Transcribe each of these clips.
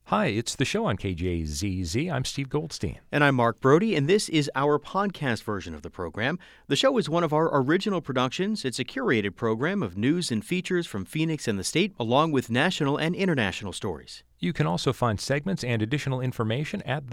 Hi, it's the show on KJZZ. I'm Steve Goldstein. And I'm Mark Brody, and this is our podcast version of the program. The show is one of our original productions. It's a curated program of news and features from Phoenix and the state, along with national and international stories. You can also find segments and additional information at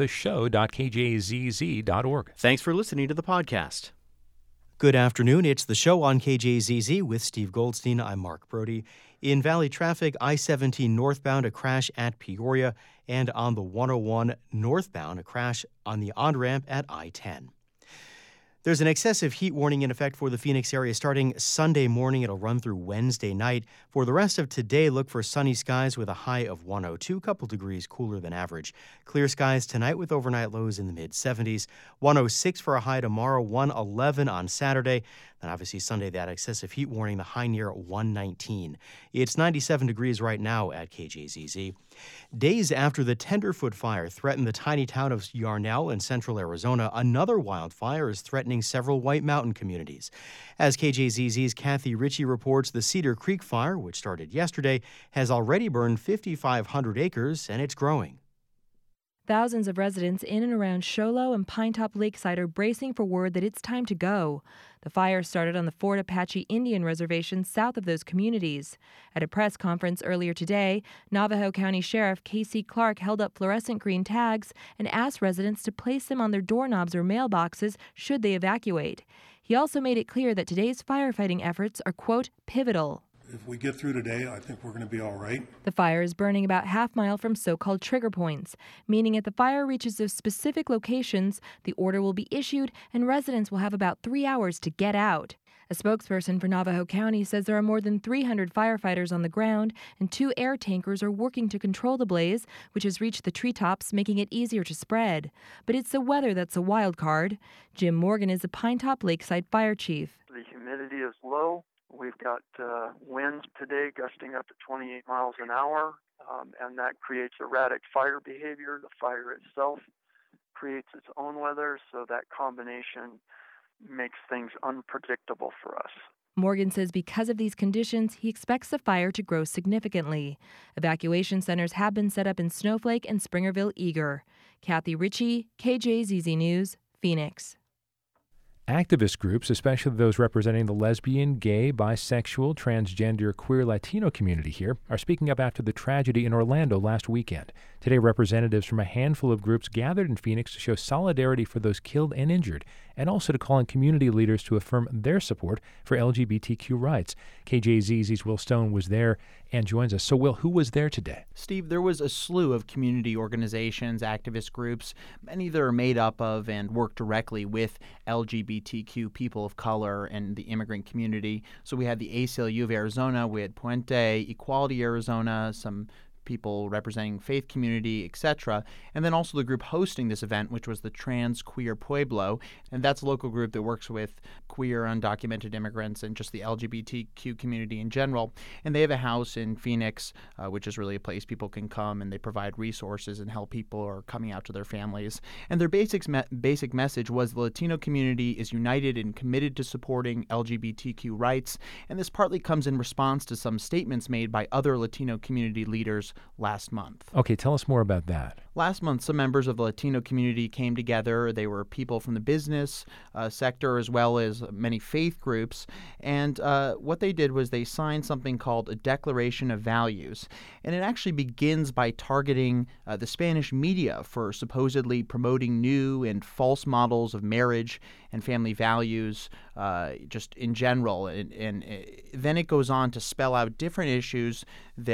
theshow.kjzz.org. Thanks for listening to the podcast. Good afternoon. It's the show on KJZZ with Steve Goldstein. I'm Mark Brody. In Valley traffic, I-17 northbound, a crash at Peoria, and on the 101 northbound, a crash on the on-ramp at I-10. There's an excessive heat warning in effect for the Phoenix area starting Sunday morning. It'll run through Wednesday night. For the rest of today, look for sunny skies with a high of 102, a couple degrees cooler than average. Clear skies tonight with overnight lows in the mid-70s. 106 for a high tomorrow, 111 on Saturday. Then obviously Sunday, that excessive heat warning, the high near 119. It's 97 degrees right now at KJZZ. Days after the Tenderfoot fire threatened the tiny town of Yarnell in central Arizona, another wildfire is threatening several White Mountain communities. As KJZZ's Kathy Ritchie reports, the Cedar Creek fire, which started yesterday, has already burned 5,500 acres, and it's growing. Thousands of residents in and around Show Low and Pinetop Lakeside are bracing for word that it's time to go. The fire started on the Fort Apache Indian Reservation south of those communities. At a press conference earlier today, Navajo County Sheriff Casey Clark held up fluorescent green tags and asked residents to place them on their doorknobs or mailboxes should they evacuate. He also made it clear that today's firefighting efforts are, quote, pivotal. If we get through today, I think we're going to be all right. The fire is burning about half-mile from so-called trigger points, meaning if the fire reaches those specific locations, the order will be issued and residents will have about 3 hours to get out. A spokesperson for Navajo County says there are more than 300 firefighters on the ground and 2 air tankers are working to control the blaze, which has reached the treetops, making it easier to spread. But it's the weather that's a wild card. Jim Morgan is the Pinetop Lakeside Fire Chief. The humidity is low. We've got winds today gusting up to 28 miles an hour, and that creates erratic fire behavior. The fire itself creates its own weather, so that combination makes things unpredictable for us. Morgan says because of these conditions, he expects the fire to grow significantly. Evacuation centers have been set up in Snowflake and Springerville-Eager. Kathy Ritchie, KJZZ News, Phoenix. Activist groups, especially those representing the lesbian, gay, bisexual, transgender, queer, Latino community here, are speaking up after the tragedy in Orlando last weekend. Today, representatives from a handful of groups gathered in Phoenix to show solidarity for those killed and injured, and also to call on community leaders to affirm their support for LGBTQ rights. KJZZ's Will Stone was there and joins us. So, Will, who was there today? Steve, there was a slew of community organizations, activist groups, many that are made up of and work directly with LGBTQ people of color and the immigrant community. So we had the ACLU of Arizona, we had Puente, Equality Arizona, some people representing faith community, etc. And then also the group hosting this event, which was the Trans Queer Pueblo. And that's a local group that works with queer, undocumented immigrants and just the LGBTQ community in general. And they have a house in Phoenix, which is really a place people can come, and they provide resources and help people who are coming out to their families. And their basic message was the Latino community is united and committed to supporting LGBTQ rights. And this partly comes in response to some statements made by other Latino community leaders last month. Okay, tell us more about that. Last month, some members of the Latino community came together. They were people from the business sector as well as many faith groups. And what they did was they signed something called a Declaration of Values. And it actually begins by targeting the Spanish media for supposedly promoting new and false models of marriage and family values just in general. And then it goes on to spell out different issues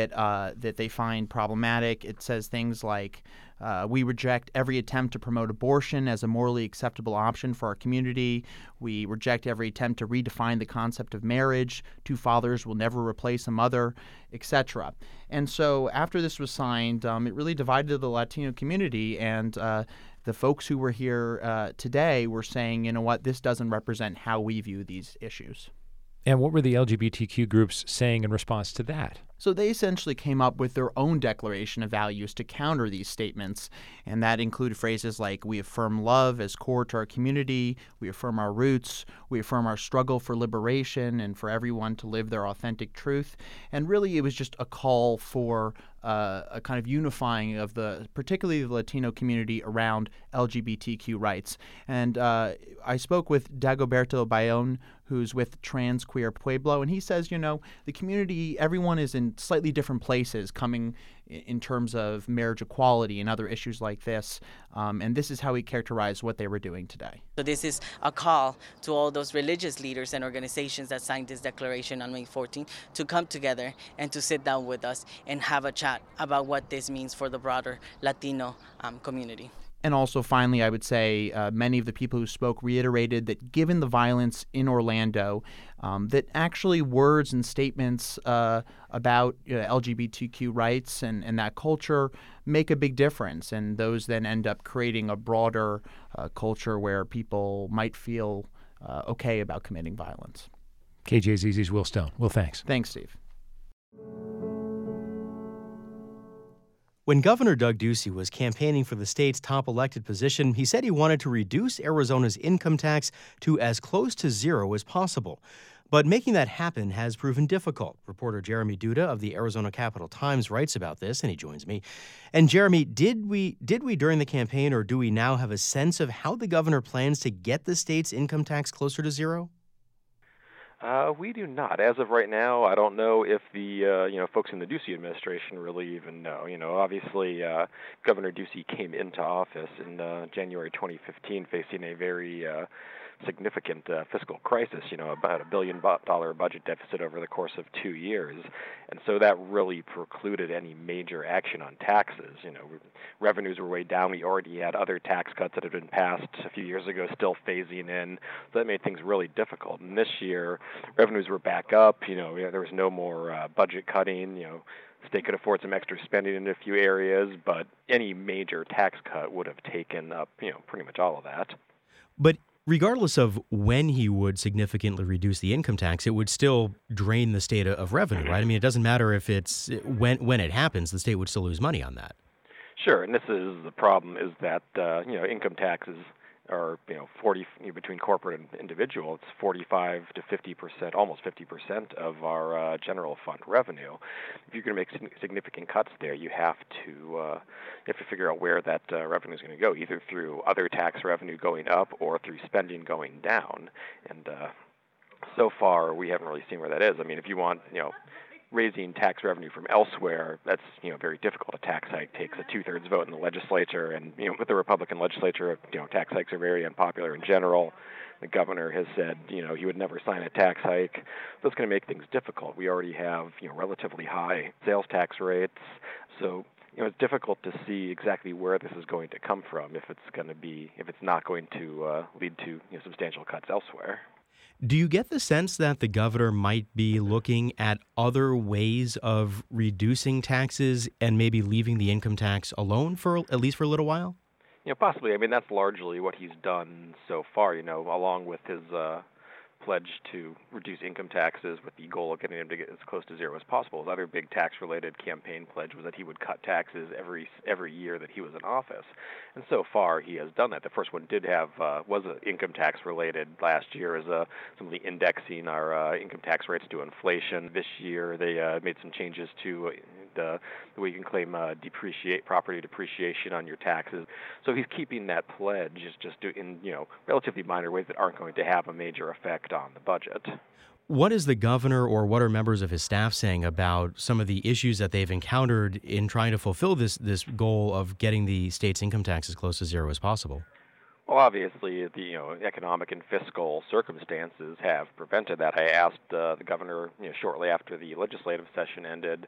that they find problematic. It says things like, we reject every attempt to promote abortion as a morally acceptable option for our community. We reject every attempt to redefine the concept of marriage. 2 fathers will never replace a mother, etc. And so after this was signed, it really divided the Latino community, and the folks who were here today were saying, you know what, this doesn't represent how we view these issues. And what were the LGBTQ groups saying in response to that? So they essentially came up with their own declaration of values to counter these statements, and that included phrases like, we affirm love as core to our community, we affirm our roots, we affirm our struggle for liberation and for everyone to live their authentic truth. And really it was just a call for a kind of unifying of particularly the Latino community around LGBTQ rights. And I spoke with Dagoberto Bayón, who's with Trans Queer Pueblo, and he says, the community, everyone is in slightly different places coming in terms of marriage equality and other issues like this. And this is how he characterized what they were doing today. So this is a call to all those religious leaders and organizations that signed this declaration on May 14th to come together and to sit down with us and have a chat about what this means for the broader Latino community. And also, finally, I would say many of the people who spoke reiterated that given the violence in Orlando, that actually words and statements about LGBTQ rights and that culture make a big difference. And those then end up creating a broader culture where people might feel okay about committing violence. KJZZ's Will Stone. Will, thanks. Thanks, Steve. When Governor Doug Ducey was campaigning for the state's top elected position, he said he wanted to reduce Arizona's income tax to as close to zero as possible. But making that happen has proven difficult. Reporter Jeremy Duda of the Arizona Capital-Times writes about this, and he joins me. And Jeremy, did we during the campaign, or do we now have a sense of how the governor plans to get the state's income tax closer to zero? We do not. As of right now, I don't know if the folks in the Ducey administration really even know. Obviously, Governor Ducey came into office in January 2015 facing a very significant fiscal crisis, about $1 billion budget deficit over the course of 2 years. And so that really precluded any major action on taxes. Revenues were way down. We already had other tax cuts that had been passed a few years ago still phasing in. So that made things really difficult. And this year, revenues were back up. There was no more budget cutting. The state could afford some extra spending in a few areas, but any major tax cut would have taken up, pretty much all of that. But regardless of when he would significantly reduce the income tax, it would still drain the state of revenue, right? I mean, it doesn't matter if it's when it happens, the state would still lose money on that. Sure, and this is the problem: is that income taxes are 40 between corporate and individual. It's 45 to 50%, almost 50% of our general fund revenue. If you're going to make significant cuts there, you have to figure out where that revenue is going to go, either through other tax revenue going up or through spending going down. And so far, we haven't really seen where that is. I mean, if you want, raising tax revenue from elsewhere, that's very difficult. A tax hike takes a 2/3 vote in the legislature, and with the Republican legislature, tax hikes are very unpopular in general. The governor has said he would never sign a tax hike. That's going to make things difficult. We already have relatively high sales tax rates, so it's difficult to see exactly where this is going to come from if it's not going to lead to substantial cuts elsewhere. Do you get the sense that the governor might be looking at other ways of reducing taxes and maybe leaving the income tax alone at least for a little while? Possibly. I mean, that's largely what he's done so far, along with his pledge to reduce income taxes with the goal of getting them to get as close to zero as possible. His other big tax-related campaign pledge was that he would cut taxes every year that he was in office. And so far, he has done that. The first one was income tax-related last year, as simply indexing our income tax rates to inflation. This year, they made some changes to the way you can claim property depreciation on your taxes. So he's keeping that pledge, just in relatively minor ways that aren't going to have a major effect on the budget. What is the governor or what are members of his staff saying about some of the issues that they've encountered in trying to fulfill this goal of getting the state's income tax as close to zero as possible? Well, obviously, the economic and fiscal circumstances have prevented that. I asked the governor shortly after the legislative session ended,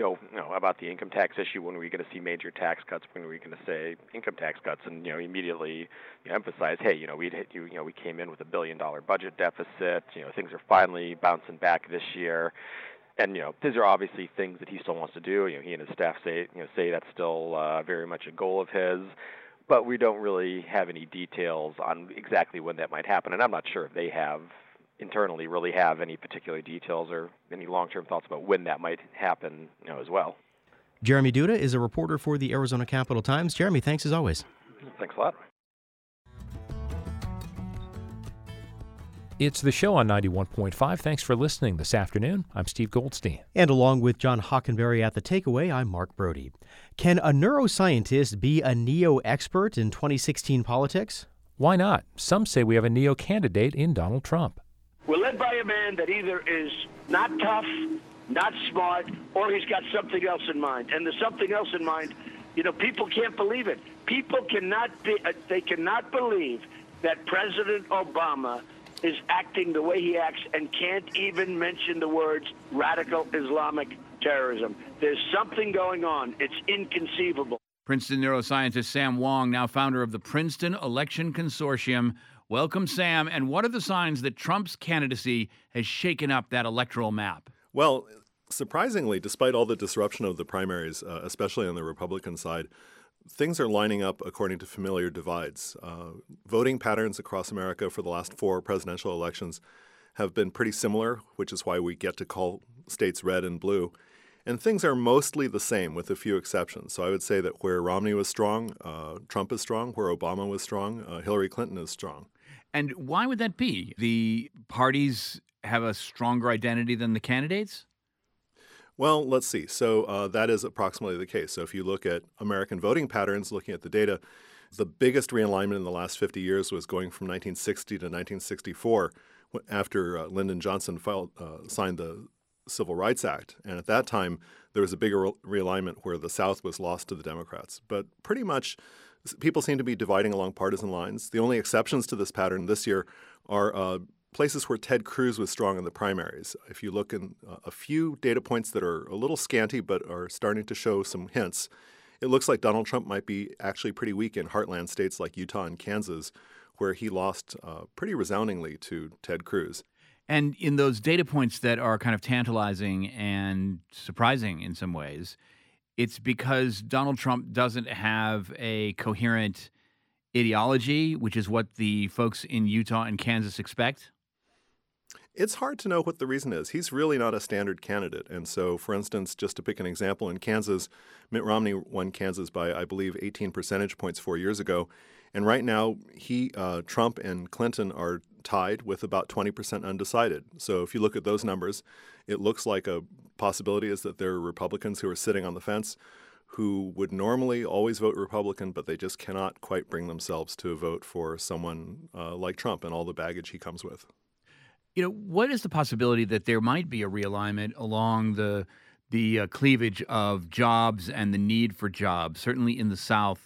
about the income tax issue. When are we going to see major tax cuts? When are we going to say income tax cuts? And immediately emphasized, hey, we came in with $1 billion budget deficit. Things are finally bouncing back this year. And these are obviously things that he still wants to do. He and his staff say that's still very much a goal of his. But we don't really have any details on exactly when that might happen. And I'm not sure if they internally really have any particular details or any long-term thoughts about when that might happen as well. Jeremy Duda is a reporter for the Arizona Capital-Times. Jeremy, thanks as always. Thanks a lot. It's the show on 91.5. Thanks for listening this afternoon. I'm Steve Goldstein. And along with John Hockenberry at The Takeaway, I'm Mark Brody. Can a neuroscientist be a neo-expert in 2016 politics? Why not? Some say we have a neo-candidate in Donald Trump. We're led by a man that either is not tough, not smart, or he's got something else in mind. And the something else in mind, people can't believe it. People cannot believe that President Obama is acting the way he acts and can't even mention the words radical Islamic terrorism. There's something going on. It's inconceivable. Princeton neuroscientist Sam Wong, now founder of the Princeton Election Consortium. Welcome, Sam. And what are the signs that Trump's candidacy has shaken up that electoral map? Well, surprisingly, despite all the disruption of the primaries, especially on the Republican side, things are lining up according to familiar divides. Voting patterns across America for the last 4 presidential elections have been pretty similar, which is why we get to call states red and blue. And things are mostly the same with a few exceptions. So I would say that where Romney was strong, Trump is strong. Where Obama was strong, Hillary Clinton is strong. And why would that be? The parties have a stronger identity than the candidates? Well, let's see. So that is approximately the case. So if you look at American voting patterns, looking at the data, the biggest realignment in the last 50 years was going from 1960 to 1964 after Lyndon Johnson signed the Civil Rights Act. And at that time, there was a bigger realignment where the South was lost to the Democrats. But pretty much people seem to be dividing along partisan lines. The only exceptions to this pattern this year are places where Ted Cruz was strong in the primaries. If you look in a few data points that are a little scanty but are starting to show some hints, it looks like Donald Trump might be actually pretty weak in heartland states like Utah and Kansas, where he lost pretty resoundingly to Ted Cruz. And in those data points that are kind of tantalizing and surprising in some ways, it's because Donald Trump doesn't have a coherent ideology, which is what the folks in Utah and Kansas expect? It's hard to know what the reason is. He's really not a standard candidate. And so, for instance, just to pick an example, in Kansas, Mitt Romney won Kansas by, I believe, 18 percentage points 4 years ago. And right now, Trump and Clinton are tied with about 20% undecided. So if you look at those numbers, it looks like a possibility is that there are Republicans who are sitting on the fence who would normally always vote Republican, but they just cannot quite bring themselves to vote for someone like Trump and all the baggage he comes with. What is the possibility that there might be a realignment along the cleavage of jobs and the need for jobs? Certainly in the South,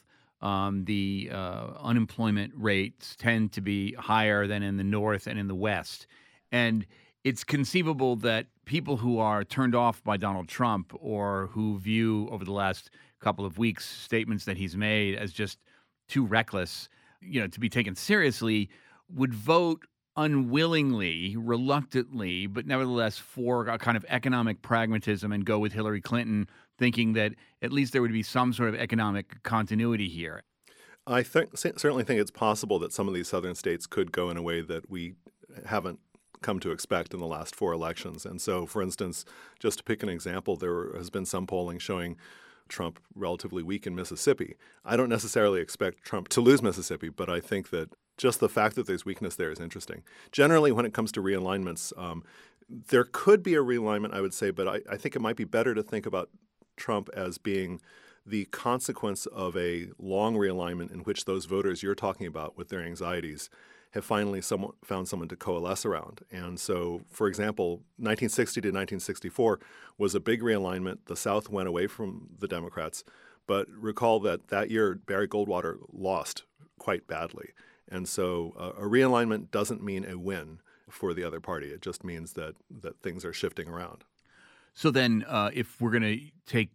the unemployment rates tend to be higher than in the North and in the West. And it's conceivable that people who are turned off by Donald Trump or who view over the last couple of weeks statements that he's made as just too reckless, to be taken seriously, would vote unwillingly, reluctantly, but nevertheless for a kind of economic pragmatism and go with Hillary Clinton, thinking that at least there would be some sort of economic continuity here. I certainly think it's possible that some of these southern states could go in a way that we haven't come to expect in the last 4 elections. And so, for instance, just to pick an example, there has been some polling showing Trump relatively weak in Mississippi. I don't necessarily expect Trump to lose Mississippi, but I think that just the fact that there's weakness there is interesting. Generally, when it comes to realignments, there could be a realignment, I would say, but I think it might be better to think about Trump as being the consequence of a long realignment in which those voters you're talking about with their anxieties have finally found someone to coalesce around. And so, for example, 1960 to 1964 was a big realignment. The South went away from the Democrats. But recall that year, Barry Goldwater lost quite badly. And so a realignment doesn't mean a win for the other party. It just means that things are shifting around. So then if we're going to take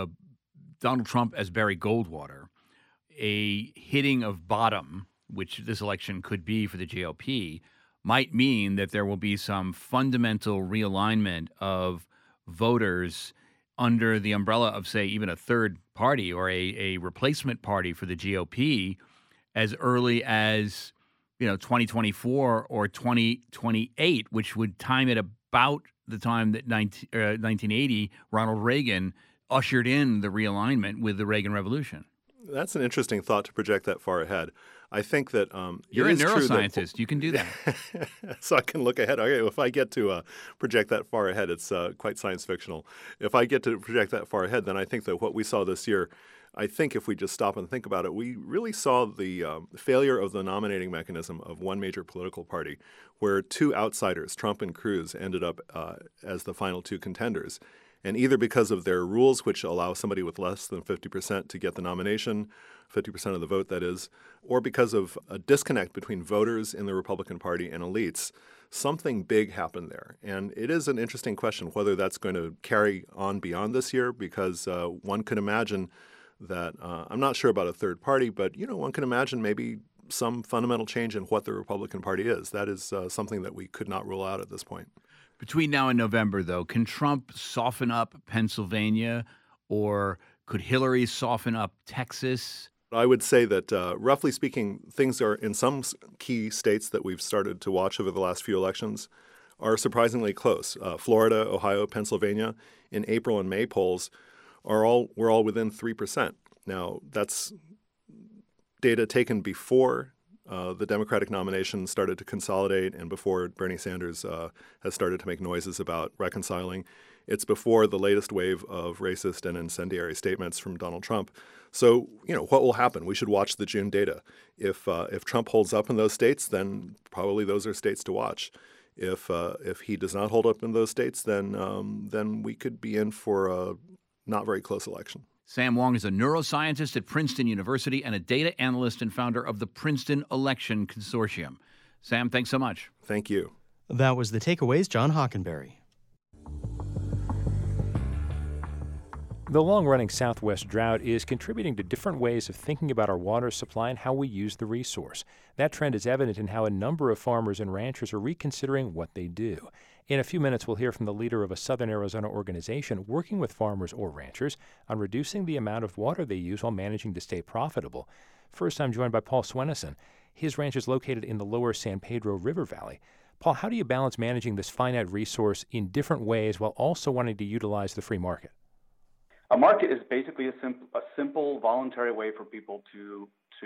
Donald Trump as Barry Goldwater, a hitting of bottom, which this election could be for the GOP, might mean that there will be some fundamental realignment of voters under the umbrella of, say, even a third party or a replacement party for the GOP as early as 2024 or 2028, which would time it about the time that 1980 Ronald Reagan ushered in the realignment with the Reagan Revolution. That's an interesting thought to project that far ahead. I think that you're a neuroscientist. You can do that. So I can look ahead. Okay, if I get to project that far ahead, it's quite science fictional. If I get to project that far ahead, then I think that what we saw this year, I think if we just stop and think about it, we really saw the failure of the nominating mechanism of one major political party, where two outsiders, Trump and Cruz, ended up as the final two contenders. And either because of their rules, which allow somebody with less than 50% to get the nomination, 50% of the vote, that is, or because of a disconnect between voters in the Republican Party and elites, something big happened there. And it is an interesting question whether that's going to carry on beyond this year, because one could imagine that, I'm not sure about a third party, but one can imagine maybe some fundamental change in what the Republican Party is. That is something that we could not rule out at this point. Between now and November, though, can Trump soften up Pennsylvania, or could Hillary soften up Texas? I would say that, roughly speaking, things are in some key states that we've started to watch over the last few elections are surprisingly close. Florida, Ohio, Pennsylvania, in April and May polls we're all within 3%. Now, that's data taken before the Democratic nomination started to consolidate and before Bernie Sanders has started to make noises about reconciling. It's before the latest wave of racist and incendiary statements from Donald Trump. So, what will happen? We should watch the June data. If Trump holds up in those states, then probably those are states to watch. If he does not hold up in those states, then we could be in for a not very close election. Sam Wong is a neuroscientist at Princeton University and a data analyst and founder of the Princeton Election Consortium. Sam, thanks so much. Thank you. That was The Takeaways, John Hockenberry. The long-running Southwest drought is contributing to different ways of thinking about our water supply and how we use the resource. That trend is evident in how a number of farmers and ranchers are reconsidering what they do. In a few minutes, we'll hear from the leader of a Southern Arizona organization working with farmers or ranchers on reducing the amount of water they use while managing to stay profitable. First, I'm joined by Paul Swenneson. His ranch is located in the lower San Pedro River Valley. Paul, how do you balance managing this finite resource in different ways while also wanting to utilize the free market? A market is basically a simple voluntary way for people to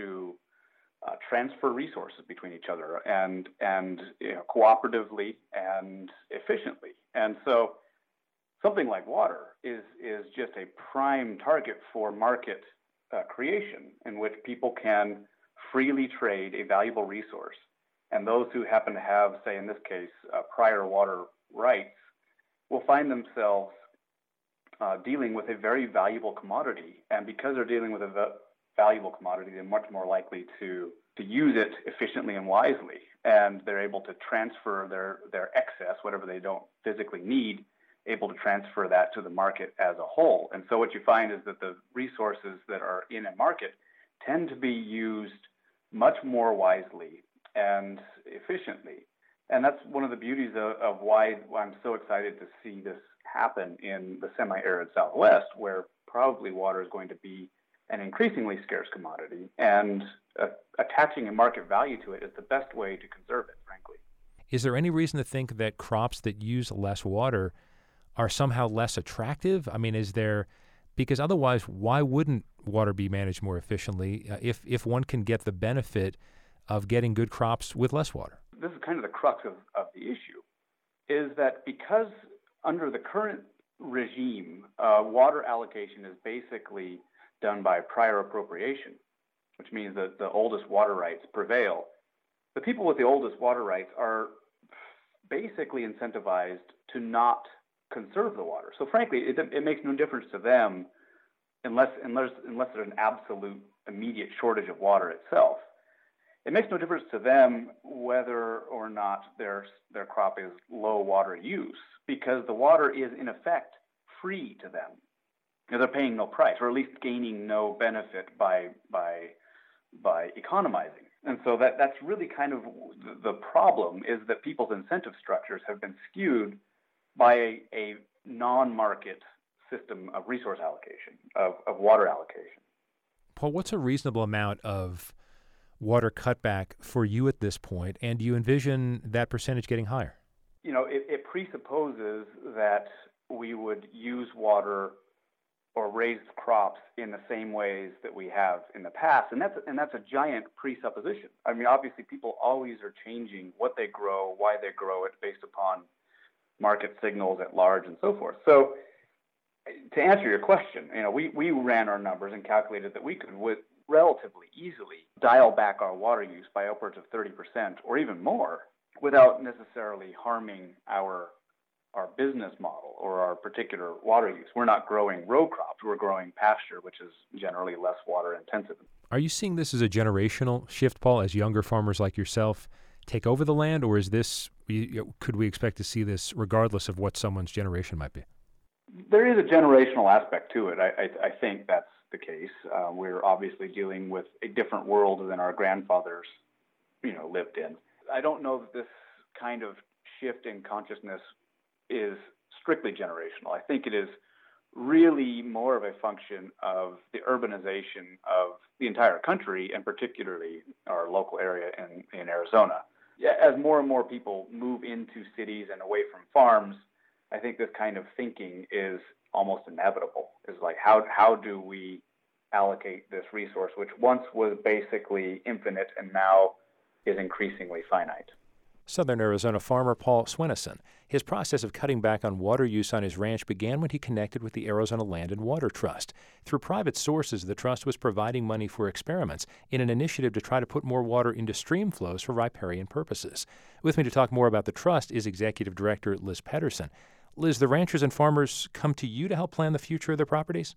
transfer resources between each other and cooperatively and efficiently. And so something like water is just a prime target for market creation, in which people can freely trade a valuable resource. And those who happen to have, say in this case, prior water rights, will find themselves dealing with a very valuable commodity. And because they're dealing with a valuable commodity, they're much more likely to use it efficiently and wisely. And they're able to transfer their excess, whatever they don't physically need, able to transfer that to the market as a whole. And so what you find is that the resources that are in a market tend to be used much more wisely and efficiently. And that's one of the beauties of why I'm so excited to see this happen in the semi-arid Southwest, where probably water is going to be an increasingly scarce commodity, and attaching a market value to it is the best way to conserve it, frankly. Is there any reason to think that crops that use less water are somehow less attractive? I mean, because otherwise, why wouldn't water be managed more efficiently if one can get the benefit of getting good crops with less water? This is kind of the crux of the issue, is that because under the current regime, water allocation is basically done by prior appropriation, which means that the oldest water rights prevail. The people with the oldest water rights are basically incentivized to not conserve the water. So frankly, it makes no difference to them unless there's an absolute immediate shortage of water itself. It makes no difference to them whether or not their crop is low water use, because the water is in effect free to them. They're paying no price, or at least gaining no benefit by economizing. And so that's really kind of the problem, is that people's incentive structures have been skewed by a non-market system of resource allocation, of water allocation. Paul, what's a reasonable amount of water cutback for you at this point, and do you envision that percentage getting higher? It presupposes that we would use water or raise crops in the same ways that we have in the past. And that's a giant presupposition. I mean, obviously people always are changing what they grow, why they grow it based upon market signals at large and so forth. So to answer your question, we ran our numbers and calculated that we could relatively easily dial back our water use by upwards of 30% or even more without necessarily harming our business model or our particular water use. We're not growing row crops, we're growing pasture, which is generally less water intensive. Are you seeing this as a generational shift, Paul, as younger farmers like yourself take over the land, or is this, could we expect to see this regardless of what someone's generation might be? There is a generational aspect to it. I think that's the case. We're obviously dealing with a different world than our grandfathers, lived in. I don't know that this kind of shift in consciousness is strictly generational. I think it is really more of a function of the urbanization of the entire country, and particularly our local area in Arizona. As more and more people move into cities and away from farms, I think this kind of thinking is almost inevitable. It's like, how do we allocate this resource, which once was basically infinite and now is increasingly finite? Southern Arizona farmer Paul Swenneson. His process of cutting back on water use on his ranch began when he connected with the Arizona Land and Water Trust. Through private sources, the trust was providing money for experiments in an initiative to try to put more water into stream flows for riparian purposes. With me to talk more about the trust is Executive Director Liz Pedersen. Liz, the ranchers and farmers come to you to help plan the future of their properties?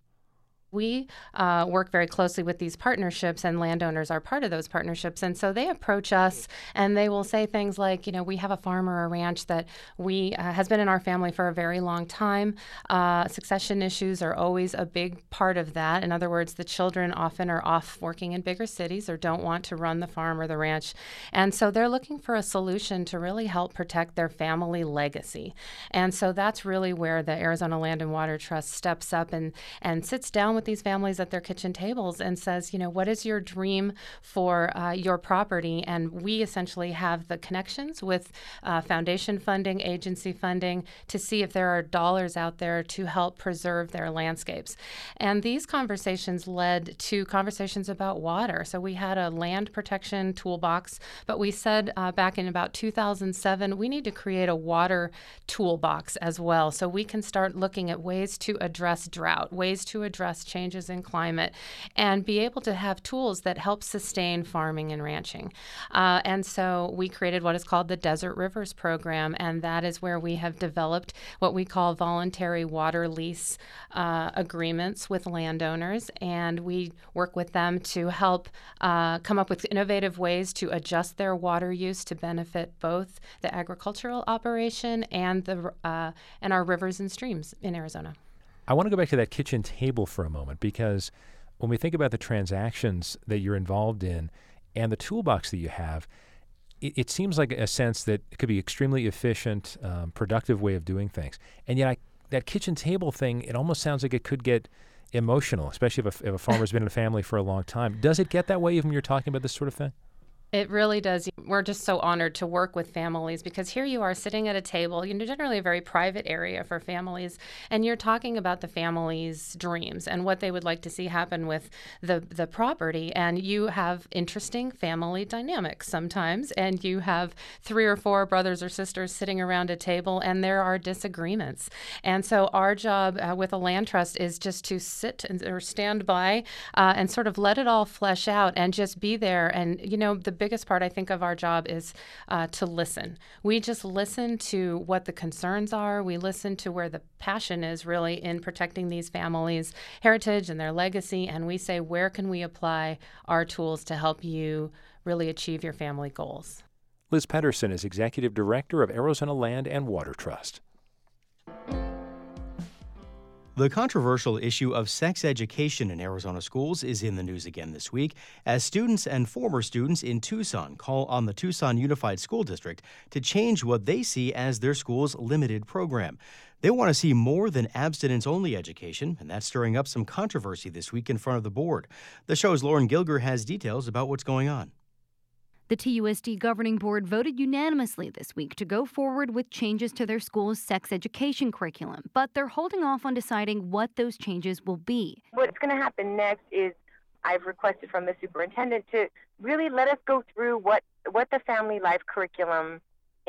We work very closely with these partnerships, and landowners are part of those partnerships. And so they approach us and they will say things like, we have a farm or a ranch that has been in our family for a very long time. Succession issues are always a big part of that. In other words, the children often are off working in bigger cities or don't want to run the farm or the ranch. And so they're looking for a solution to really help protect their family legacy. And so that's really where the Arizona Land and Water Trust steps up and sits down with these families at their kitchen tables and says, what is your dream for your property? And we essentially have the connections with foundation funding, agency funding, to see if there are dollars out there to help preserve their landscapes. And these conversations led to conversations about water. So we had a land protection toolbox, but we said back in about 2007, we need to create a water toolbox as well, so we can start looking at ways to address drought, ways to address changes in climate, and be able to have tools that help sustain farming and ranching. And so we created what is called the Desert Rivers Program, and that is where we have developed what we call voluntary water lease agreements with landowners, and we work with them to help come up with innovative ways to adjust their water use to benefit both the agricultural operation and our rivers and streams in Arizona. I want to go back to that kitchen table for a moment, because when we think about the transactions that you're involved in and the toolbox that you have, it seems like a sense that it could be extremely efficient, productive way of doing things. And yet that kitchen table thing, it almost sounds like it could get emotional, especially if a farmer's been in a family for a long time. Does it get that way even when you're talking about this sort of thing? It really does. We're just so honored to work with families, because here you are sitting at a table, generally a very private area for families, and you're talking about the family's dreams and what they would like to see happen with the property. And you have interesting family dynamics sometimes, and you have 3 or 4 brothers or sisters sitting around a table, and there are disagreements. And so our job with a land trust is just to sit or stand by and sort of let it all flesh out and just be there. And, the biggest part, I think, of our job is to listen. We just listen to what the concerns are. We listen to where the passion is really in protecting these families' heritage and their legacy. And we say, where can we apply our tools to help you really achieve your family goals? Liz Pedersen is Executive Director of Arizona Land and Water Trust. The controversial issue of sex education in Arizona schools is in the news again this week, as students and former students in Tucson call on the Tucson Unified School District to change what they see as their school's limited program. They want to see more than abstinence-only education, and that's stirring up some controversy this week in front of the board. The show's Lauren Gilger has details about what's going on. The TUSD governing board voted unanimously this week to go forward with changes to their school's sex education curriculum, but they're holding off on deciding what those changes will be. What's going to happen next is I've requested from the superintendent to really let us go through what the family life curriculum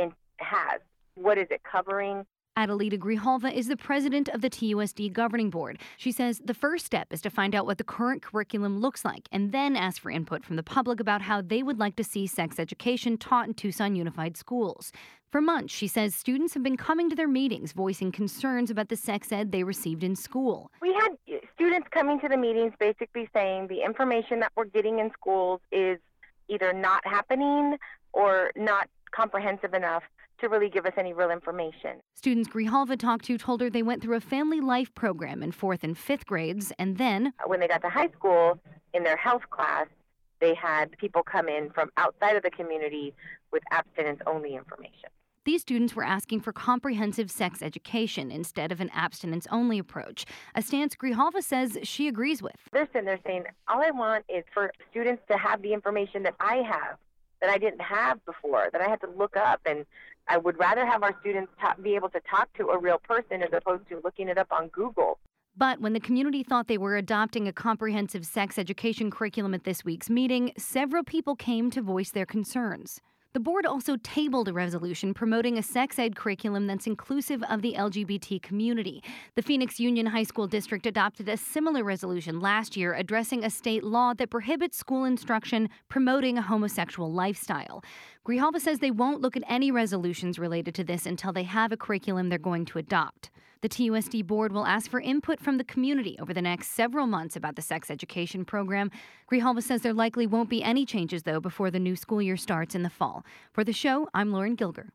has. What is it covering? Adelita Grijalva is the president of the TUSD governing board. She says the first step is to find out what the current curriculum looks like and then ask for input from the public about how they would like to see sex education taught in Tucson Unified Schools. For months, she says students have been coming to their meetings voicing concerns about the sex ed they received in school. We had students coming to the meetings basically saying the information that we're getting in schools is either not happening or not comprehensive enough to really give us any real information. Students Grijalva talked to told her they went through a family life program in 4th and 5th grades, and then when they got to high school, in their health class, they had people come in from outside of the community with abstinence-only information. These students were asking for comprehensive sex education instead of an abstinence-only approach, a stance Grijalva says she agrees with. They're sitting there saying, all I want is for students to have the information that I have, that I didn't have before, that I had to look up, and I would rather have our students be able to talk to a real person as opposed to looking it up on Google. But when the community thought they were adopting a comprehensive sex education curriculum at this week's meeting, several people came to voice their concerns. The board also tabled a resolution promoting a sex ed curriculum that's inclusive of the LGBT community. The Phoenix Union High School District adopted a similar resolution last year addressing a state law that prohibits school instruction promoting a homosexual lifestyle. Grijalva says they won't look at any resolutions related to this until they have a curriculum they're going to adopt. The TUSD board will ask for input from the community over the next several months about the sex education program. Grijalva says there likely won't be any changes, though, before the new school year starts in the fall. For the show, I'm Lauren Gilger.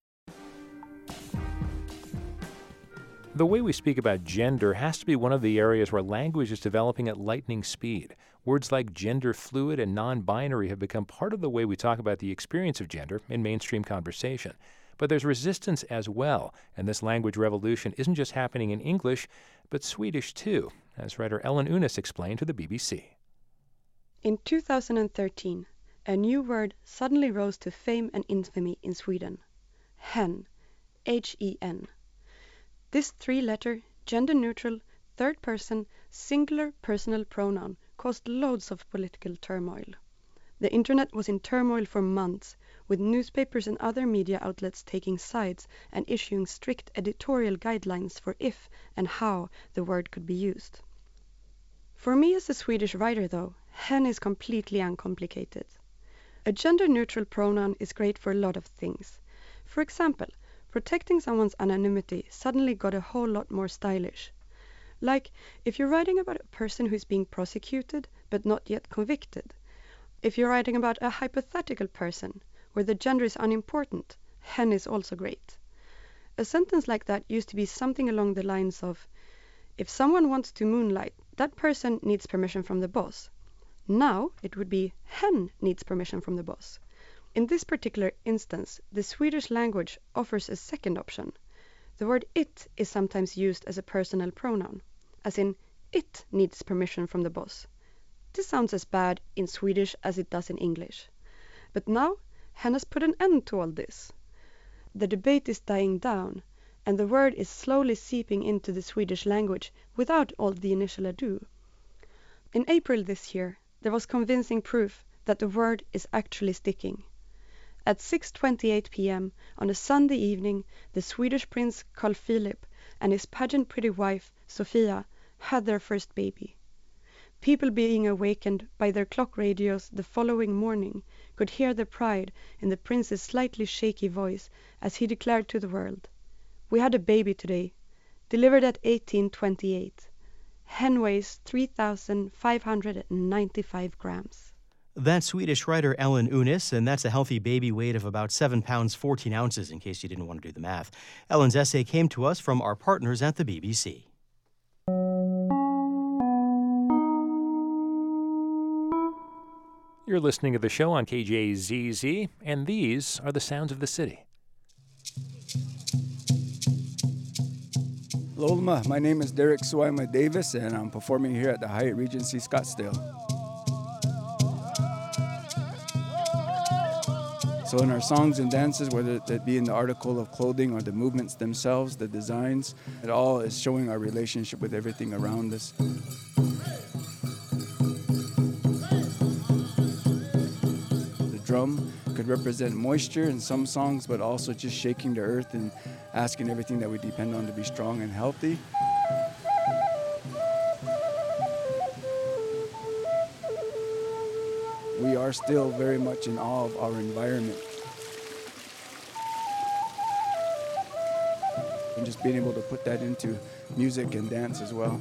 The way we speak about gender has to be one of the areas where language is developing at lightning speed. Words like gender fluid and non-binary have become part of the way we talk about the experience of gender in mainstream conversation. But there's resistance as well, and this language revolution isn't just happening in English, but Swedish too, as writer Ellen Unis explained to the BBC. In 2013, a new word suddenly rose to fame and infamy in Sweden. Hen, H-E-N. This three-letter, gender-neutral, third-person, singular personal pronoun caused loads of political turmoil. The internet was in turmoil for months, with newspapers and other media outlets taking sides and issuing strict editorial guidelines for if and how the word could be used. For me as a Swedish writer, though, hen is completely uncomplicated. A gender-neutral pronoun is great for a lot of things. For example, protecting someone's anonymity suddenly got a whole lot more stylish. Like if you're writing about a person who's being prosecuted but not yet convicted. If you're writing about a hypothetical person where the gender is unimportant, hen is also great. A sentence like that used to be something along the lines of, if someone wants to moonlight, that person needs permission from the boss. Now it would be, hen needs permission from the boss. In this particular instance, the Swedish language offers a second option. The word it is sometimes used as a personal pronoun, as in, it needs permission from the boss. This sounds as bad in Swedish as it does in English. But now, hen has put an end to all this. The debate is dying down, and the word is slowly seeping into the Swedish language without all the initial ado. In April this year, there was convincing proof that the word is actually sticking. At 6:28 p.m. on a Sunday evening, the Swedish prince Carl Philip and his pageant pretty wife, Sofia, had their first baby. People being awakened by their clock radios the following morning could hear the pride in the prince's slightly shaky voice as he declared to the world, "We had a baby today, delivered at 18:28. Hen weighs 3,595 grams." That's Swedish writer Ellen Unis, and that's a healthy baby weight of about 7 pounds 14 ounces, in case you didn't want to do the math. Ellen's essay came to us from our partners at the BBC. You're listening to the show on KJZZ, and these are the sounds of the city. Lolma, my name is Derek Suwaima Davis, and I'm performing here at the Hyatt Regency Scottsdale. So in our songs and dances, whether that be in the article of clothing or the movements themselves, the designs, it all is showing our relationship with everything around us. The drum could represent moisture in some songs, but also just shaking the earth and asking everything that we depend on to be strong and healthy. We are still very much in awe of our environment. And just being able to put that into music and dance as well.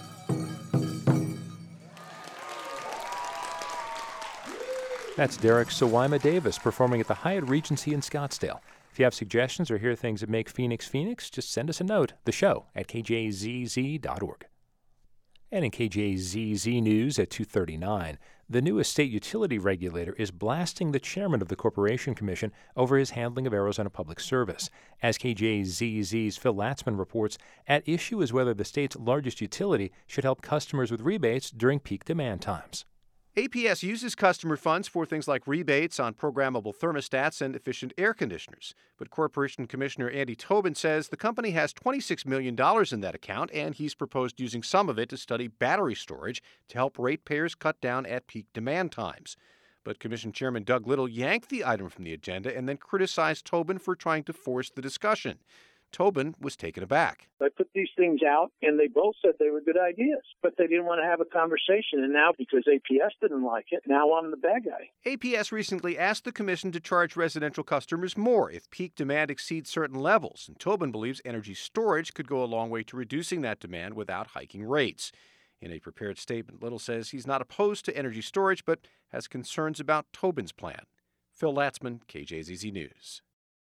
That's Derek Sawaima Davis performing at the Hyatt Regency in Scottsdale. If you have suggestions or hear things that make Phoenix Phoenix, just send us a note, the show at kjzz.org. And in KJZZ News at 2:39, the newest state utility regulator is blasting the chairman of the Corporation Commission over his handling of Arizona Public Service. As KJZZ's Phil Latzman reports, at issue is whether the state's largest utility should help customers with rebates during peak demand times. APS uses customer funds for things like rebates on programmable thermostats and efficient air conditioners. But Corporation Commissioner Andy Tobin says the company has $26 million in that account, and he's proposed using some of it to study battery storage to help ratepayers cut down at peak demand times. But Commission Chairman Doug Little yanked the item from the agenda and then criticized Tobin for trying to force the discussion. Tobin was taken aback. I put these things out, and they both said they were good ideas, but they didn't want to have a conversation. And now, because APS didn't like it, now I'm the bad guy. APS recently asked the commission to charge residential customers more if peak demand exceeds certain levels, and Tobin believes energy storage could go a long way to reducing that demand without hiking rates. In a prepared statement, Little says he's not opposed to energy storage, but has concerns about Tobin's plan. Phil Latzman, KJZZ News.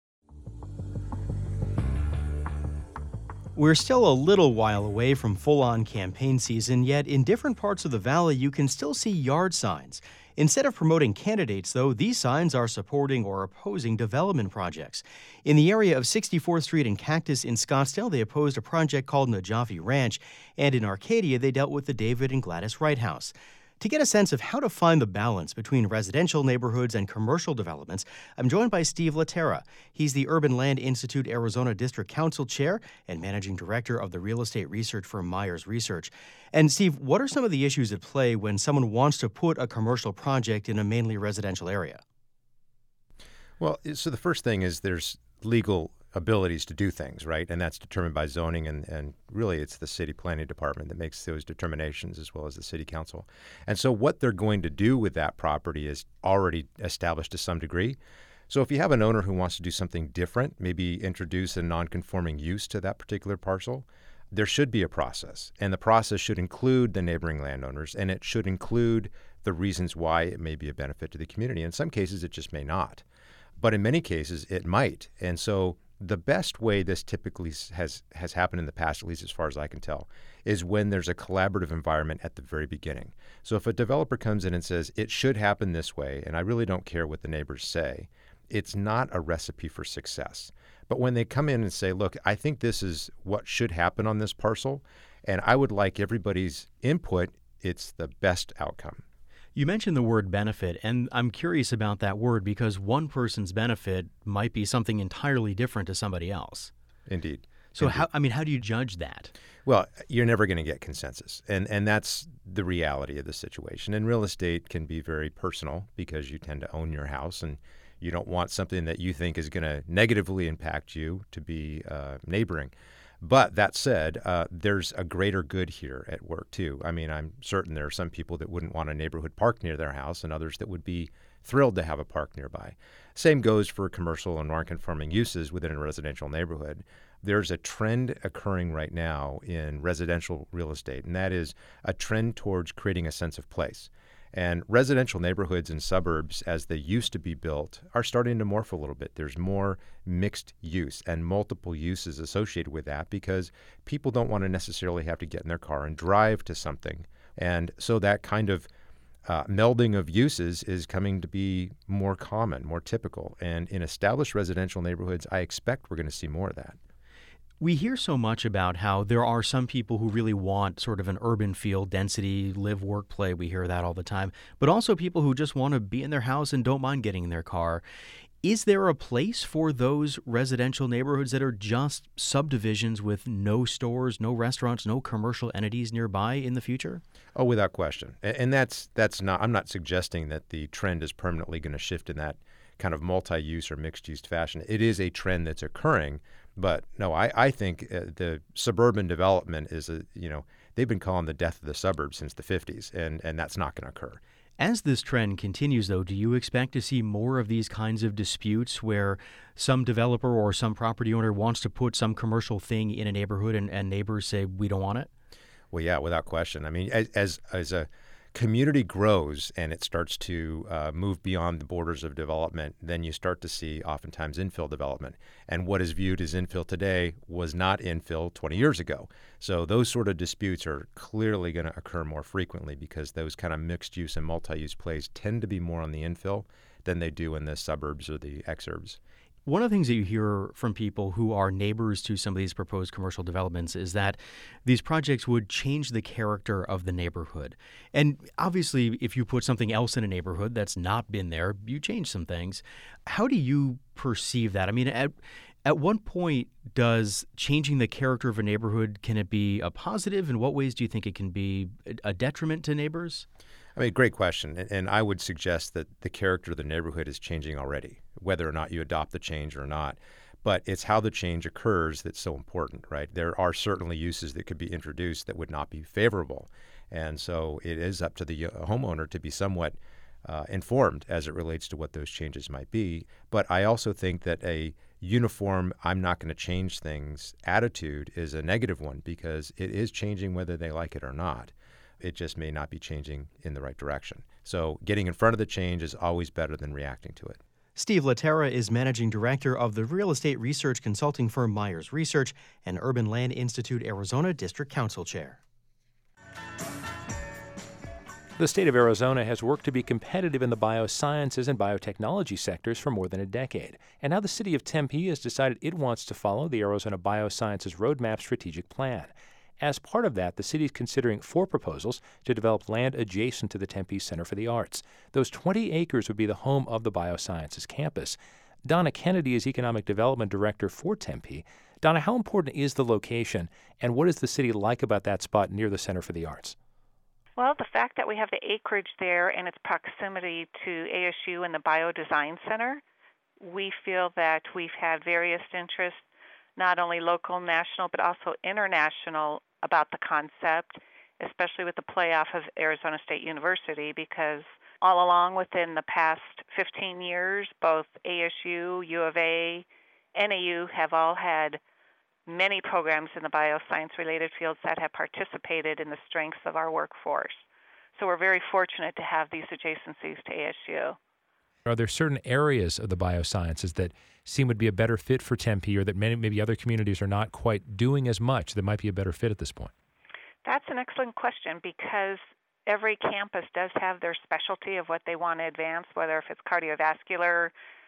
We're still a little while away from full-on campaign season, yet in different parts of the valley you can still see yard signs. Instead of promoting candidates, though, these signs are supporting or opposing development projects. In the area of 64th Street and Cactus in Scottsdale, they opposed a project called Najafi Ranch, and in Arcadia, they dealt with the David and Gladys Wright House. To get a sense of how to find the balance between residential neighborhoods and commercial developments, I'm joined by Steve Laterra. He's the Urban Land Institute Arizona District Council Chair and Managing Director of the real estate research firm Myers Research. And Steve, what are some of the issues at play when someone wants to put a commercial project in a mainly residential area? Well, so the first thing is there's legal abilities to do things, right? And that's determined by zoning, and really it's the city planning department that makes those determinations as well as the city council. And so what they're going to do with that property is already established to some degree. So if you have an owner who wants to do something different, maybe introduce a non-conforming use to that particular parcel, there should be a process. And the process should include the neighboring landowners, and it should include the reasons why it may be a benefit to the community. In some cases, it just may not. But in many cases, it might. And so the best way this typically has happened in the past, at least as far as I can tell, is when there's a collaborative environment at the very beginning. So if a developer comes in and says, it should happen this way, and I really don't care what the neighbors say, it's not a recipe for success. But when they come in and say, look, I think this is what should happen on this parcel, and I would like everybody's input, it's the best outcome. You mentioned the word benefit, and I'm curious about that word because one person's benefit might be something entirely different to somebody else. Indeed. So Indeed. How do you judge that? Well, you're never going to get consensus, and that's the reality of the situation. And real estate can be very personal because you tend to own your house, and you don't want something that you think is going to negatively impact you to be neighboring. But that said, there's a greater good here at work, too. I mean, I'm certain there are some people that wouldn't want a neighborhood park near their house and others that would be thrilled to have a park nearby. Same goes for commercial and non-conforming uses within a residential neighborhood. There's a trend occurring right now in residential real estate, and that is a trend towards creating a sense of place. And residential neighborhoods and suburbs, as they used to be built, are starting to morph a little bit. There's more mixed use and multiple uses associated with that because people don't want to necessarily have to get in their car and drive to something. And so that kind of melding of uses is coming to be more common, more typical. And in established residential neighborhoods, I expect we're going to see more of that. We hear so much about how there are some people who really want sort of an urban feel, density, live, work, play. We hear that all the time. But also people who just want to be in their house and don't mind getting in their car. Is there a place for those residential neighborhoods that are just subdivisions with no stores, no restaurants, no commercial entities nearby in the future? Oh, without question. And that's not, I'm not suggesting that the trend is permanently going to shift in that kind of multi-use or mixed-use fashion. It is a trend that's occurring. But no, I think the suburban development is, they've been calling the death of the suburbs since the 50s, and that's not going to occur. As this trend continues, though, do you expect to see more of these kinds of disputes where some developer or some property owner wants to put some commercial thing in a neighborhood and neighbors say, we don't want it? Well, yeah, without question. I mean, as a community grows and it starts to move beyond the borders of development, then you start to see oftentimes infill development. And what is viewed as infill today was not infill 20 years ago. So those sort of disputes are clearly going to occur more frequently because those kind of mixed use and multi-use plays tend to be more on the infill than they do in the suburbs or the exurbs. One of the things that you hear from people who are neighbors to some of these proposed commercial developments is that these projects would change the character of the neighborhood. And obviously, if you put something else in a neighborhood that's not been there, you change some things. How do you perceive that? I mean, at what point does changing the character of a neighborhood, can it be a positive? In what ways do you think it can be a detriment to neighbors? I mean, great question. And I would suggest that the character of the neighborhood is changing already, whether or not you adopt the change or not. But it's how the change occurs that's so important, right? There are certainly uses that could be introduced that would not be favorable. And so it is up to the homeowner to be somewhat informed as it relates to what those changes might be. But I also think that a uniform, I'm not going to change things attitude is a negative one because it is changing whether they like it or not. It just may not be changing in the right direction. So getting in front of the change is always better than reacting to it. Steve Laterra is managing director of the real estate research consulting firm Myers Research and Urban Land Institute Arizona District Council Chair. The state of Arizona has worked to be competitive in the biosciences and biotechnology sectors for more than a decade. And now the city of Tempe has decided it wants to follow the Arizona Biosciences Roadmap strategic plan. As part of that, the city is considering 4 proposals to develop land adjacent to the Tempe Center for the Arts. Those 20 acres would be the home of the Biosciences campus. Donna Kennedy is Economic Development Director for Tempe. Donna, how important is the location, and what does the city like about that spot near the Center for the Arts? Well, the fact that we have the acreage there and its proximity to ASU and the Biodesign Center, we feel that we've had various interests, not only local, national, but also international, about the concept, especially with the playoff of Arizona State University, because all along within the past 15 years, both ASU, U of A, NAU have all had many programs in the bioscience-related fields that have participated in the strengths of our workforce. So we're very fortunate to have these adjacencies to ASU. Are there certain areas of the biosciences that seem would be a better fit for Tempe, or that maybe other communities are not quite doing as much that might be a better fit at this point? That's an excellent question, because every campus does have their specialty of what they want to advance, whether if it's cardiovascular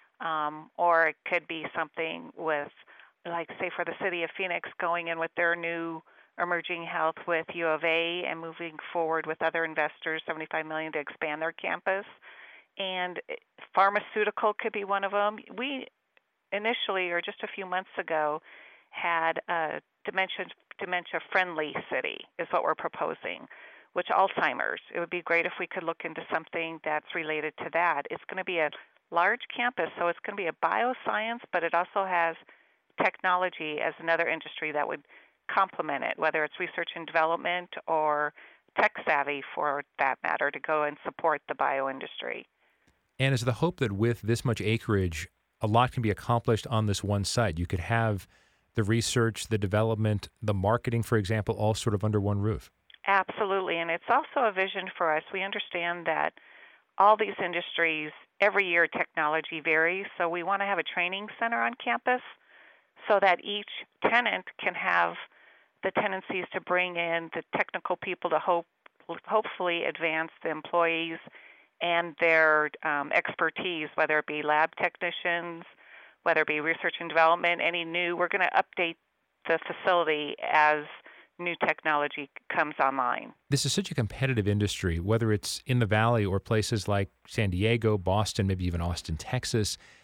or it could be something with, like, say, for the city of Phoenix, going in with their new emerging health with U of A and moving forward with other investors, $75 million to expand their campus. And pharmaceutical could be one of them. We initially, or just a few months ago, had a dementia-friendly city is what we're proposing, which Alzheimer's. It would be great if we could look into something that's related to that. It's going to be a large campus, so it's going to be a bioscience, but it also has technology as another industry that would complement it, whether it's research and development or tech savvy for that matter, to go and support the bio industry. And is the hope that with this much acreage, a lot can be accomplished on this one site? You could have the research, the development, the marketing, for example, all sort of under one roof. Absolutely, and it's also a vision for us. We understand that all these industries, every year technology varies, so we want to have a training center on campus so that each tenant can have the tendencies to bring in the technical people to hopefully advance the employees and their expertise, whether it be lab technicians, whether it be research and development, any new. We're going to update the facility as new technology comes online. This is such a competitive industry, whether it's in the Valley or places like San Diego, Boston, maybe even Austin, Texas.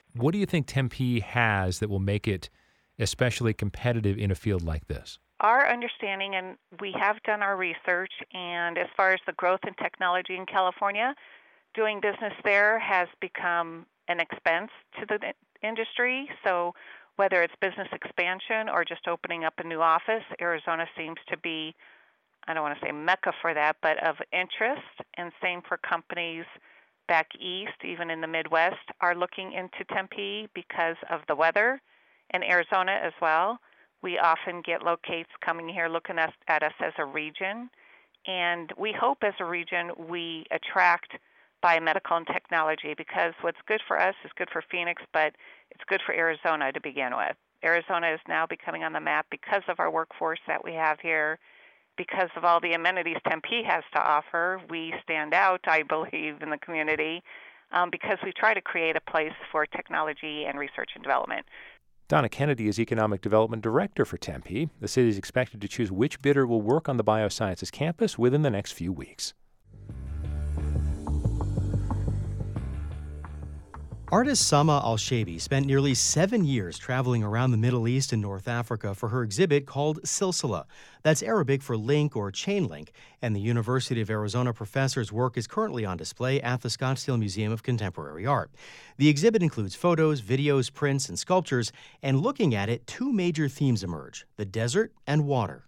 What do you think Tempe has that will make it especially competitive in a field like this? Our understanding, and we have done our research, and as far as the growth in technology in California, doing business there has become an expense to the industry. So whether it's business expansion or just opening up a new office, Arizona seems to be, I don't want to say mecca for that, but of interest. And same for companies back east, even in the Midwest, are looking into Tempe because of the weather, and Arizona as well. We often get locates coming here looking at us as a region, and we hope as a region we attract biomedical and technology, because what's good for us is good for Phoenix, but it's good for Arizona to begin with. Arizona is now becoming on the map because of our workforce that we have here, because of all the amenities Tempe has to offer. We stand out, I believe, in the community because we try to create a place for technology and research and development. Donna Kennedy is Economic Development Director for Tempe. The city is expected to choose which bidder will work on the biosciences campus within the next few weeks. Artist Sama Al-Shaibi spent nearly 7 years traveling around the Middle East and North Africa for her exhibit called Silsila. That's Arabic for link or chain link, and the University of Arizona professor's work is currently on display at the Scottsdale Museum of Contemporary Art. The exhibit includes photos, videos, prints, and sculptures, and looking at it, two major themes emerge: the desert and water.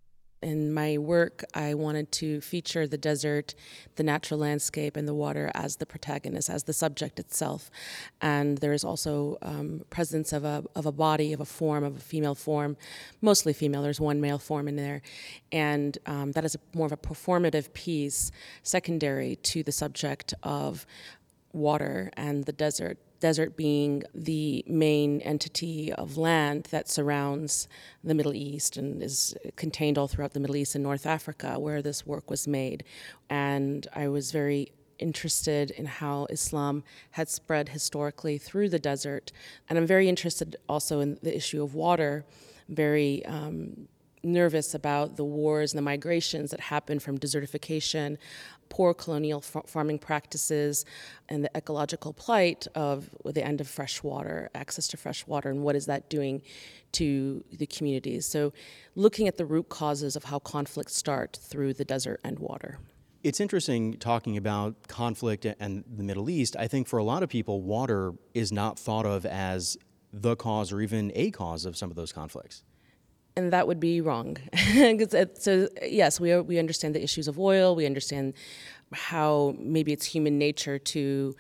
In my work, I wanted to feature the desert, the natural landscape, and the water as the protagonist, as the subject itself. And there is also presence of a body, of a form, of a female form, mostly female. There's one male form in there. And that is more of a performative piece, secondary to the subject of water and the desert. Desert being the main entity of land that surrounds the Middle East and is contained all throughout the Middle East and North Africa, where this work was made. And I was very interested in how Islam had spread historically through the desert. And I'm very interested also in the issue of water, very nervous about the wars and the migrations that happened from desertification, poor colonial farming practices, and the ecological plight of the end of fresh water, access to fresh water, and what is that doing to the communities. So looking at the root causes of how conflicts start through the desert and water. It's interesting talking about conflict and the Middle East. I think for a lot of people, water is not thought of as the cause or even a cause of some of those conflicts. And that would be wrong. So yes, we understand the issues of oil. We understand how maybe it's human nature to,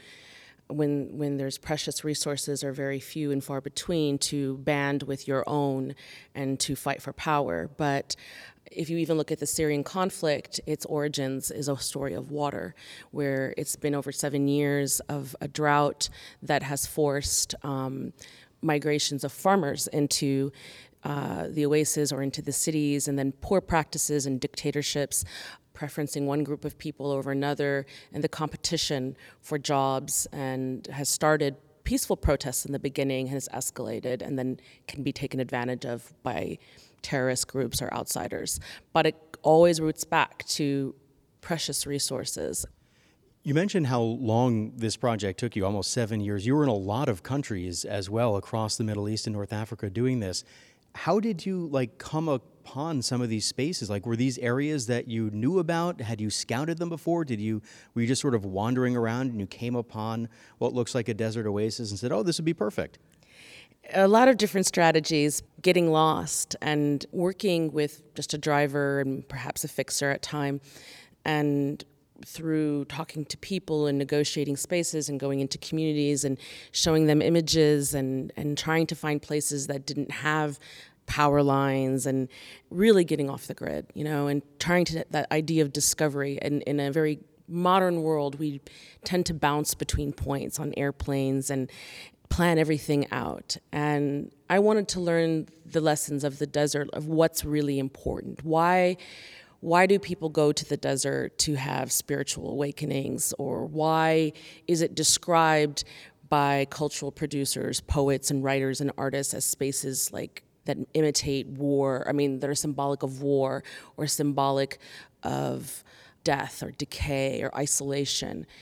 when there's precious resources are very few and far between, to band with your own and to fight for power. But if you even look at the Syrian conflict, its origins is a story of water, where it's been over 7 years of a drought that has forced migrations of farmers into the oasis or into the cities, and then poor practices and dictatorships preferencing one group of people over another, and the competition for jobs, and has started peaceful protests in the beginning, has escalated, and then can be taken advantage of by terrorist groups or outsiders. But it always roots back to precious resources. You mentioned how long this project took you, almost 7 years. You were in a lot of countries as well across the Middle East and North Africa doing this. How did you come upon some of these spaces? Were these areas that you knew about? Had you scouted them before? Were you just sort of wandering around and you came upon what looks like a desert oasis and said, oh, this would be perfect? A lot of different strategies, getting lost and working with just a driver and perhaps a fixer at time, and through talking to people and negotiating spaces and going into communities and showing them images and trying to find places that didn't have power lines, and really getting off the grid, and trying to, that idea of discovery. And in a very modern world, we tend to bounce between points on airplanes and plan everything out. And I wanted to learn the lessons of the desert, of what's really important. Why do people go to the desert to have spiritual awakenings? Or why is it described by cultural producers, poets and writers and artists as spaces that imitate war? I mean, that are symbolic of war or symbolic of death or decay or isolation.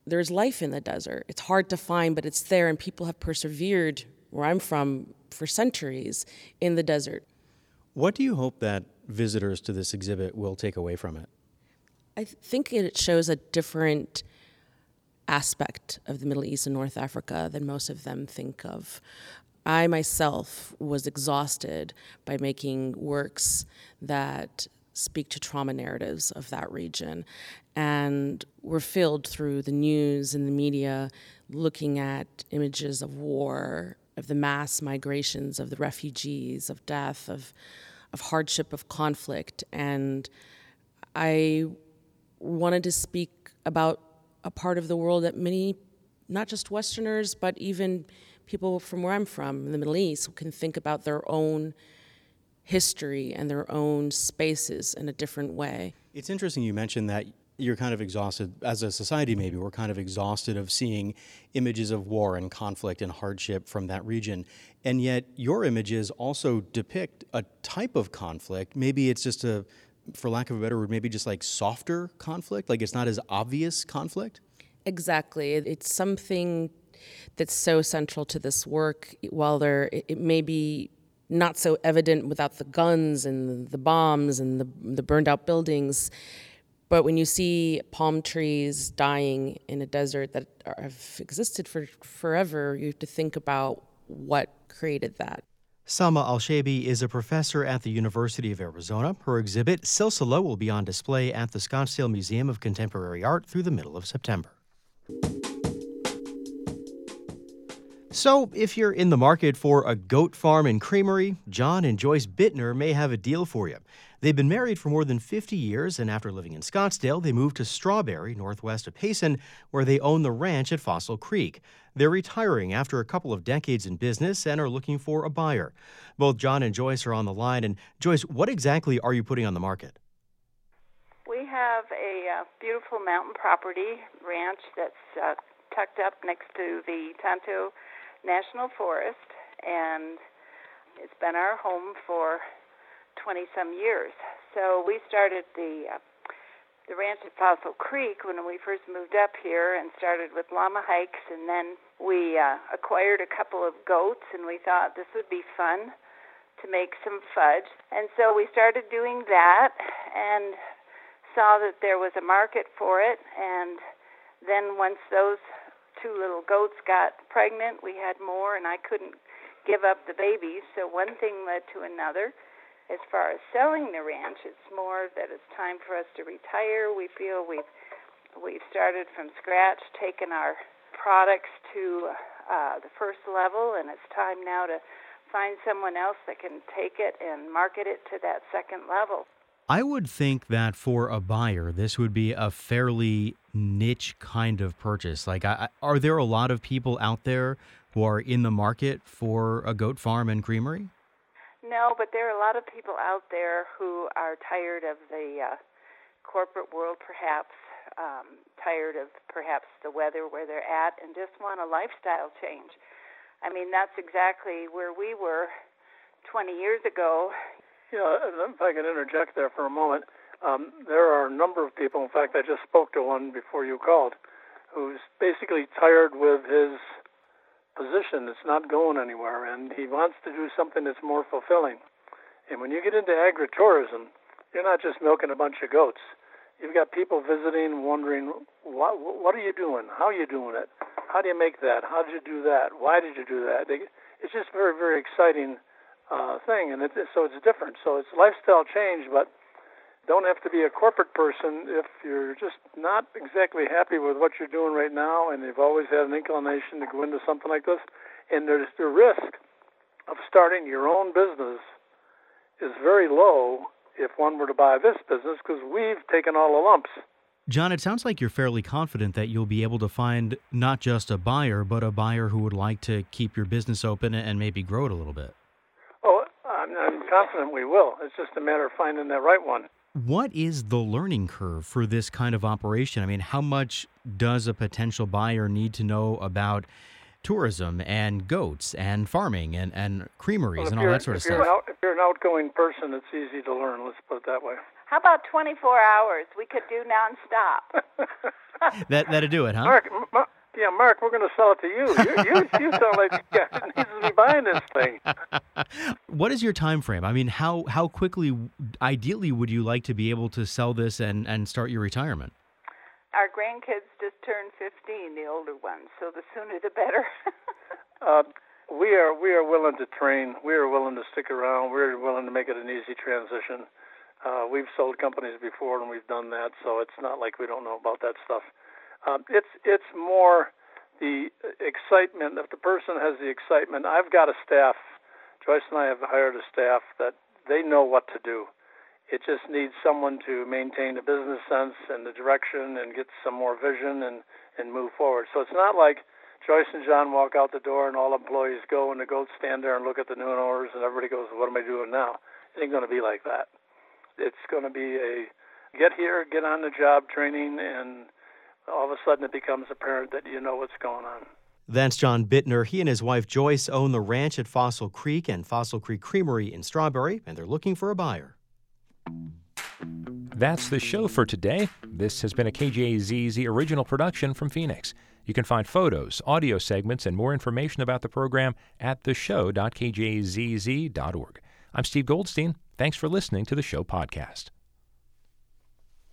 there's life in the desert. It's hard to find, but it's there, and people have persevered, where I'm from, for centuries in the desert. What do you hope that visitors to this exhibit will take away from it? I think it shows a different aspect of the Middle East and North Africa than most of them think of. I myself was exhausted by making works that speak to trauma narratives of that region, and we're filled through the news and the media looking at images of war, of the mass migrations, of the refugees, of death, of hardship, of conflict. And I wanted to speak about a part of the world that many, not just Westerners, but even people from where I'm from, in the Middle East, can think about their own history and their own spaces in a different way. It's interesting you mentioned that you're kind of exhausted, as a society maybe, we're kind of exhausted of seeing images of war and conflict and hardship from that region. And yet your images also depict a type of conflict. Maybe it's just a, for lack of a better word, maybe just like softer conflict, like it's not as obvious conflict? Exactly. It's something that's so central to this work. While it may be not so evident without the guns and the bombs and the burned out buildings, but when you see palm trees dying in a desert that have existed for forever, you have to think about what created that. Salma Al-Shaibi is a professor at the University of Arizona. Her exhibit, Silsila, will be on display at the Scottsdale Museum of Contemporary Art through the middle of September. So, if you're in the market for a goat farm and creamery, John and Joyce Bittner may have a deal for you. They've been married for more than 50 years, and after living in Scottsdale, they moved to Strawberry, northwest of Payson, where they own the ranch at Fossil Creek. They're retiring after a couple of decades in business and are looking for a buyer. Both John and Joyce are on the line. And Joyce, what exactly are you putting on the market? We have a beautiful mountain property ranch that's tucked up next to the Tonto National Forest, and it's been our home for 20-some years. So we started the ranch at Fossil Creek when we first moved up here and started with llama hikes, and then we acquired a couple of goats, and we thought this would be fun to make some fudge. And so we started doing that and saw that there was a market for it, and then once those two little goats got pregnant, we had more, and I couldn't give up the babies, so one thing led to another. As far as selling the ranch, it's more that it's time for us to retire. We feel we've started from scratch, taken our products to the first level, and it's time now to find someone else that can take it and market it to that second level. I would think that for a buyer, this would be a fairly niche kind of purchase. Like, are there a lot of people out there who are in the market for a goat farm and creamery? No, but there are a lot of people out there who are tired of the corporate world, perhaps, tired of perhaps the weather where they're at, and just want a lifestyle change. I mean, that's exactly where we were 20 years ago. Yeah, if I could interject there for a moment, there are a number of people, in fact, I just spoke to one before you called, who's basically tired with his position. It's not going anywhere, and he wants to do something that's more fulfilling. And when you get into agritourism, you're not just milking a bunch of goats. You've got people visiting, wondering, what are you doing? How are you doing it? How do you make that? How did you do that? Why did you do that? It's just very, very exciting thing, and so it's different. So it's lifestyle change, but don't have to be a corporate person if you're just not exactly happy with what you're doing right now, and you've always had an inclination to go into something like this. And there's the risk of starting your own business is very low if one were to buy this business, because we've taken all the lumps. John, it sounds like you're fairly confident that you'll be able to find not just a buyer, but a buyer who would like to keep your business open and maybe grow it a little bit. Oh, I'm confident we will. It's just a matter of finding that right one. What is the learning curve for this kind of operation? I mean, how much does a potential buyer need to know about tourism and goats and farming and creameries and all that sort of stuff? If you're an outgoing person, it's easy to learn, let's put it that way. How about 24 hours? We could do nonstop. That'd do it, huh? Mark, we're going to sell it to you. You sound like the guy that needs to be buying this thing. What is your time frame? I mean, how quickly, ideally, would you like to be able to sell this and start your retirement? Our grandkids just turned 15, the older ones, so the sooner the better. We are willing to train. We are willing to stick around. We're willing to make it an easy transition. We've sold companies before, and we've done that, so it's not like we don't know about that stuff. It's more the excitement. If the person has the excitement, I've got a staff. Joyce and I have hired a staff that they know what to do. It just needs someone to maintain the business sense and the direction and get some more vision and move forward. So it's not like Joyce and John walk out the door and all employees go and the goats stand there and look at the new owners and everybody goes, what am I doing now? It ain't going to be like that. It's going to be a get here, get on the job training, and all of a sudden it becomes apparent that you know what's going on. That's John Bittner. He and his wife Joyce own the ranch at Fossil Creek and Fossil Creek Creamery in Strawberry, and they're looking for a buyer. That's the show for today. This has been a KJZZ original production from Phoenix. You can find photos, audio segments, and more information about the program at theshow.kjzz.org. I'm Steve Goldstein. Thanks for listening to the show podcast.